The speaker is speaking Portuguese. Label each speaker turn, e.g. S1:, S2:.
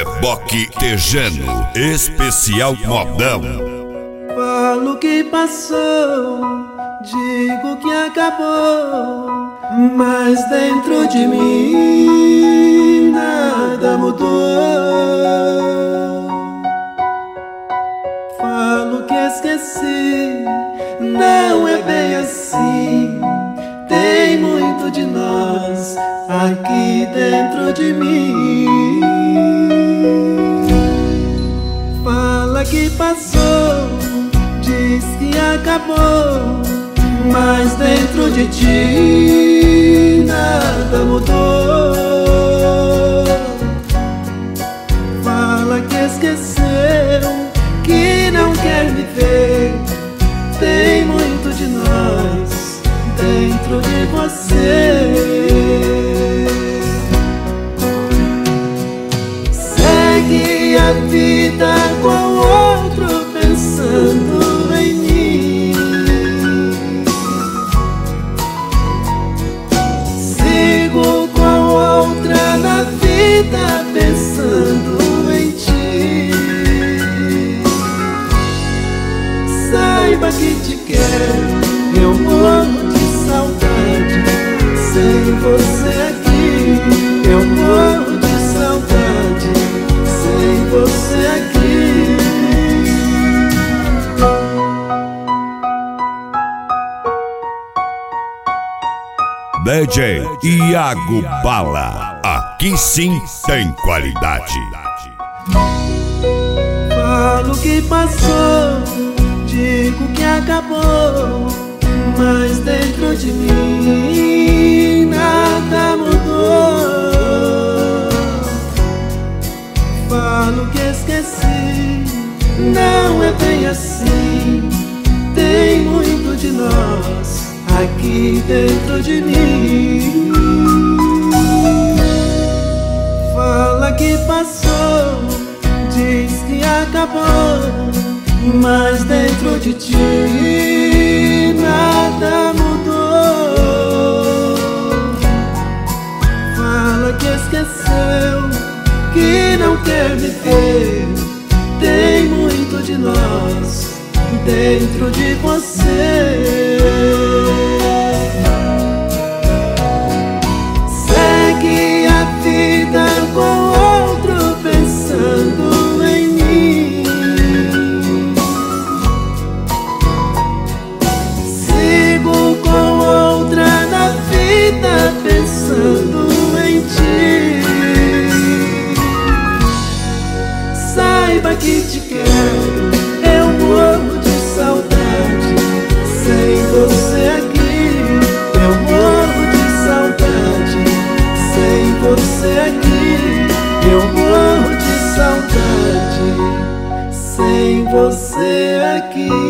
S1: Reboque Tejano, especial modão.
S2: Falo que passou, digo que acabou, mas dentro de mim nada mudou. Falo que esqueci, não é bem assim. Tem muito de nós aqui dentro de mim. Fala que passou, diz que acabou, mas dentro de ti nada mudou. Fala que esqueceu, que não quer me ver. Tem muito de nós dentro de você. Segue a vida com outro pensando em mim. Sigo com outra na vida pensando em ti. Saiba que te quero, eu morro de saudade. Sem você aqui, eu morro de saudade. Sem você aqui.
S1: DJ Iago Bala, aqui sim tem qualidade.
S2: Falo que passou, digo que acabou, mas dentro de mim nada mudou. Falo que esqueci, não é bem assim. Tem muito de nós aqui dentro de mim. Fala que passou, diz que acabou, mas dentro de ti nada mudou. Fala que esqueceu, que não quer me ver. Tem muito de nós dentro de você. Segue a vida com outro pensando em mim. Sigo com outra na vida pensando em ti. Saiba que te quero, eu morro de saudade. Sem você aqui, eu morro de saudade. Sem você aqui, eu morro de saudade. Sem você aqui.